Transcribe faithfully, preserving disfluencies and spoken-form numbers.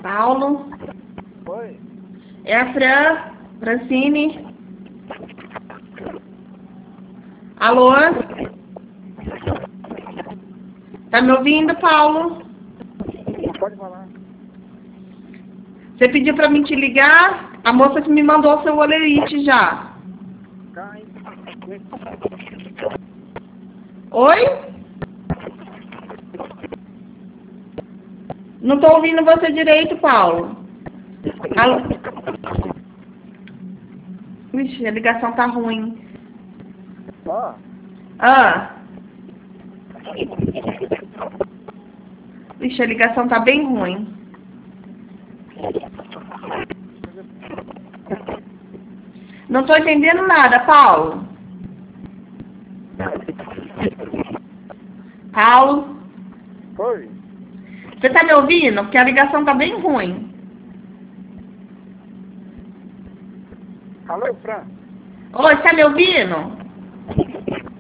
Paulo? Oi? É a Fran? Francine? Alô? Tá me ouvindo, Paulo? Pode falar. Você pediu pra mim te ligar? A moça que me mandou o seu olerite já. Cai. Oi? Não tô ouvindo você direito, Paulo. Alô? Ixi, a ligação tá ruim. Ó. Ah. Ixi, a ligação tá bem ruim. Não tô entendendo nada, Paulo. Paulo? Oi? Você tá me ouvindo? Porque a ligação tá bem ruim. Alô, Fran? Oi, tá me ouvindo?